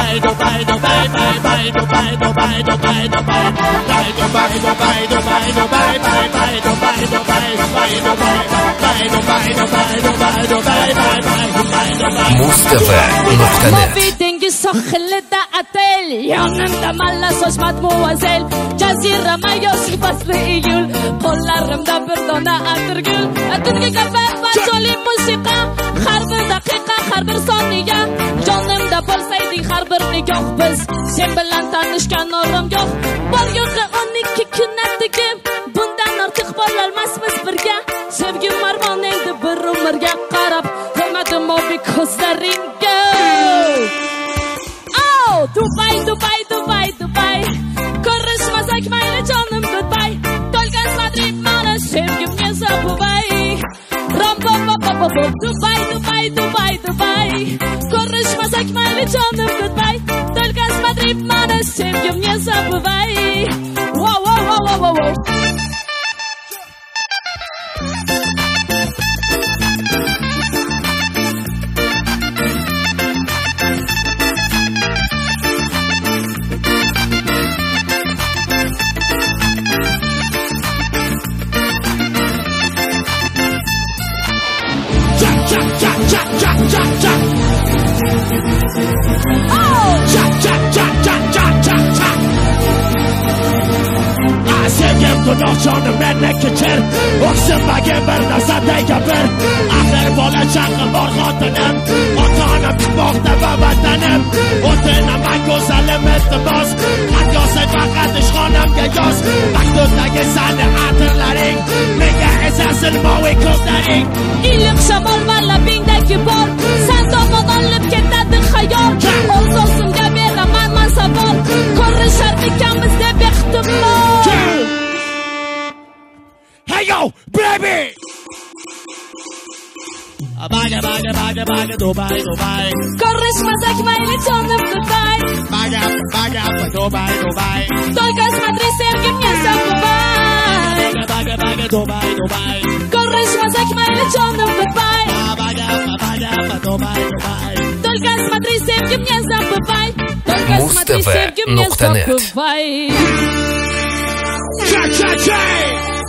Dengi sohilida atel yonimda malla soch matmuazel jazirama yoshi fasli iyul qo'llarimda bir dona atirgul tungi kafar va joli musiqa har bir daqiqa har bir soniya jonimda bo'lsayding har bir nigoh biz sen bilan tanishgan oromgoh bor yo'g'i 12 kun atigim bundan ortiq bo'lolmasmiz birga sevgim armon edi bir umrga qarab ko'rmadim obi ko'zlaringga Dubai, Dubai, Dubai, Dubai Ko'rishmasak mayli jonim goodbye To'lgan Madrid mana sevgim esa Dubai Dubai, Dubai, Dubai, Dubai Ko'rishmasak mayli jonim goodbye To'lgan Madrid mana sevgim esa Dubai Wow, wow, wow, wow, wow Gunoh jonim meni kechir o'ksinmagin bir narsaday gapir axir bola chaqa bor xotinim ota-onam kutmoqda va vatanim o'tinaman go'zalim iltimos xat yozsang faqat ishxonamga yoz maktubdagi sani atirlaring menga esa silmoviy ko'zlaring iliq shamol va labingdagi bor san tomon olib ketadi xayol o'z o'zimga beraman man savol ko'rishar ekanmiz deb ehtimol Hey yo, baby! Baga, Dubai, Dubai. Ko'rishmasak mayli jonim goodbye. Baga, Dubai, Dubai. To'lgan Madrid sevgim esa Dubai. Baga, Dubai, Dubai. Ko'rishmasak mayli jonim goodbye. Baga, Dubai, Dubai. To'lgan Madrid sevgim esa Dubai. To'lgan Madrid sevgim esa Dubai. Cha cha cha!